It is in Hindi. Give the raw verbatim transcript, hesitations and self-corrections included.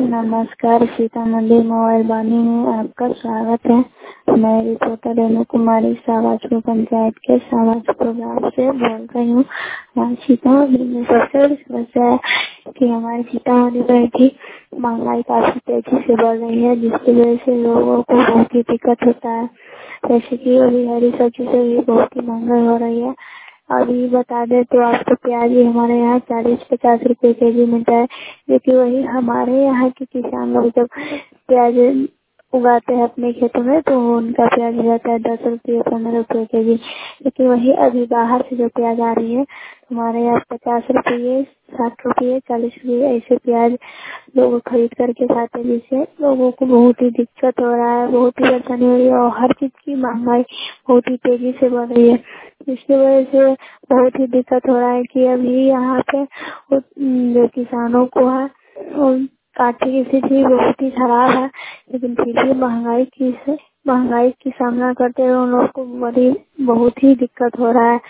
नमस्कार, सीतामढ़ी मोबाइल वाणी में आपका स्वागत है। मैं रिपोर्टर रेणु कुमारी सावाचपुर पंचायत के सावाचपुर गाँव से बोल रही हूँ। यहाँ सीतामढ़ी में सबसे बड़ी समस्या है कि हमारी सीतामढ़ी में भी महंगाई काफी तेजी से बढ़ रही है, जिसकी वजह से लोगों को बहुत ही दिक्कत होता है। जैसे कि अभी हरी सब्जी से भी बहुत ही महंगाई हो रही है। अभी बता दें तो आपको प्याज भी हमारे यहाँ चालीस पचास रुपए के जी मिलता है, क्योंकि वही हमारे यहाँ के किसान लोग जब प्याज उगाते हैं अपने खेतों में तो उनका प्याज रहता है दस रुपये पंद्रह रुपये के जी। लेकिन वही अभी बाहर से जो प्याज आ रही है हमारे यहाँ पचास रुपये साठ रुपये चालीस रुपये ऐसे प्याज लोग खरीद करके खाते हैं, जिससे लोगों को बहुत ही दिक्कत हो रहा है, बहुत ही परेशानी हो रही है और हर चीज की महंगाई बहुत ही तेजी से बढ़ रही है। इसकी वजह से बहुत ही दिक्कत हो रहा है कि अभी यहाँ पे जो किसानों को है आर्थिक स्थिति बहुत ही खराब है, लेकिन फिर भी महंगाई की से महंगाई की सामना करते हुए उन लोगों को बड़ी बहुत ही दिक्कत हो रहा है।